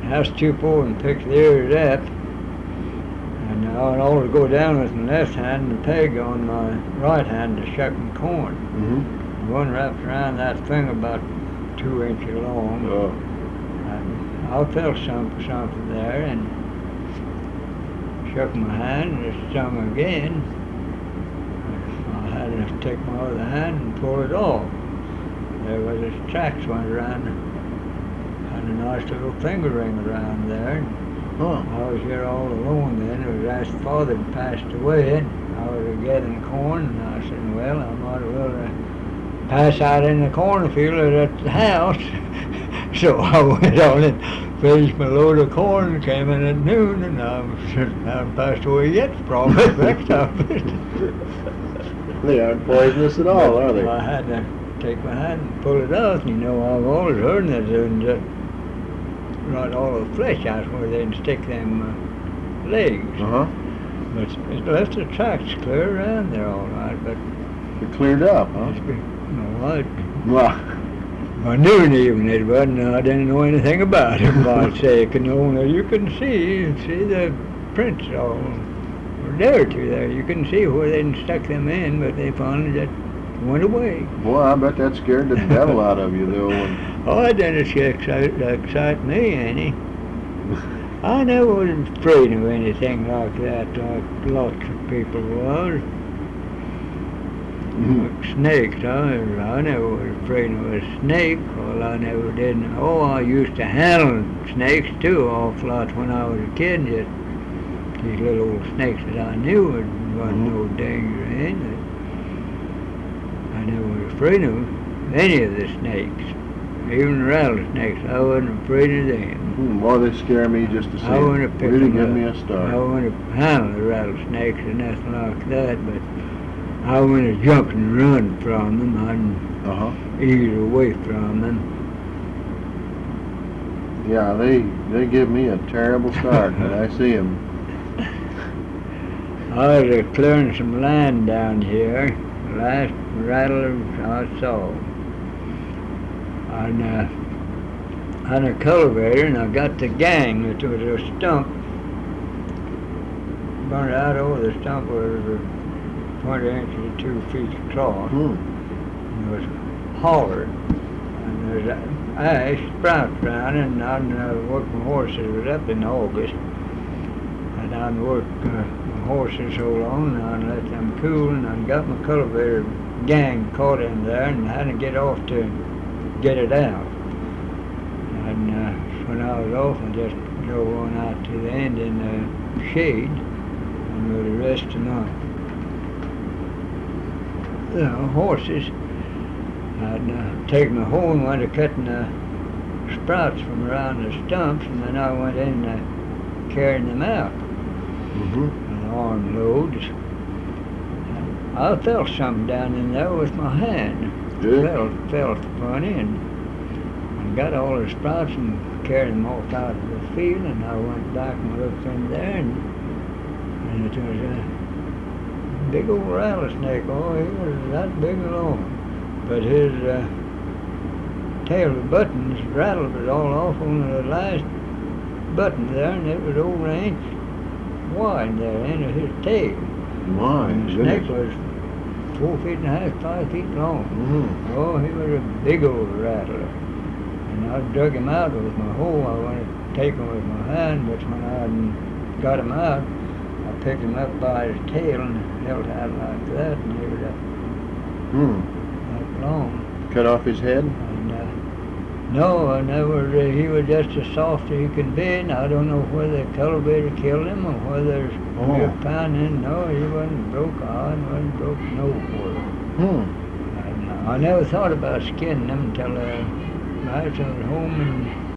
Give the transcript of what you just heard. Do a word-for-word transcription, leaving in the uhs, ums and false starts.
I stoop over and pick the ears up, and I would always go down with my left hand and the peg on my right hand to shucking corn. Mm-hmm. One wrapped around that thing about two inches long. Oh. And I felt some, something there and shook my hand and it stung again. I had to take my other hand and pull it off. There was this tracks went around, had a nice little finger ring around there. Huh. I was here all alone then. It was after Father had passed away. I was gathering corn, and I said, well, I might as well uh, pass out in the cornfield at the house. So I went on and finished my load of corn and came in at noon, and I haven't passed away yet, probably next time. They aren't poisonous at all, are they? I had to take my hand and pull it off. You know, I've always heard that they would just rot all the flesh out where they'd stick them uh, legs. Uh-huh. But it left the tracks clear around there all right, but It cleared up, huh? it's been, you know, I, Well, I knew even it wasn't, I didn't know anything about it, I'd say, you know, you can see, see the prints all, were there to there, you can see where they'd stuck them in, but they finally just went away. boy, I bet that scared the devil out of you, though. And Oh, it didn't excite, excite me any. I never was afraid of anything like that, like lots of people was. Like snakes, I, I never was afraid of a snake. Well, I never did. Oh, I used to handle snakes too, awful lot when I was a kid. Just these little old snakes that I knew wasn't Mhm. no danger in. I never was afraid of any of the snakes. Even the rattlesnakes, I wasn't afraid of them. Hmm, boy, they scare me just to see. I wouldn't have picked Really them give up. me a I start. wouldn't have handled the rattlesnakes or nothing like that, but I wouldn't have jumped and run from them. I'd Uh-huh. ease away from them. Yeah, they they give me a terrible start when I see them. I was uh, clearing some land down here. The last rattler I saw. And uh, I had a cultivator, and I got the gang. It was a stump. Burned out over the stump was uh, twenty inches to two feet across. Hmm. And it was hollered. And there's ash sprouts around it, and I'd uh, worked my horses. It was up in August. And I'd worked uh, my horses so long, and I'd let them cool, and I'd got my cultivator gang caught in there, and had to get off to get it out. And uh, when I was off, I just drove on out to the end in the shade, and with the rest of my you know, horses, I'd uh, take my hoe and went to cutting the sprouts from around the stumps, and then I went in uh, carrying them out Mm-hmm. on arm loads. I felt something down in there with my hand. Good. Felt, felt funny, and, and got all the sprouts and carried them off out of the field, and I went back and looked in there, and, and it was a big old rattlesnake. Oh, he was that big and long. But his uh, tail, the buttons, rattled it all off on the last button there, and it was over an inch wide there, end of his tail. My And the snake goodness. was four feet and a half, five feet long. Mm-hmm. Oh, he was a big old rattler. And I dug him out with my hoe. I wanted to take him with my hand, but when I got him out, I picked him up by his tail and held out like that, and he was that, Hmm. that long. Cut off his head? And uh, no, I never, uh, he was just as soft as he could be, and I don't know whether the cultivator killed him or whether Oh. milk pound in. No, he wasn't broke on, wasn't broke nowhere. Hmm. And uh, I never thought about skinning them until uh, I was at home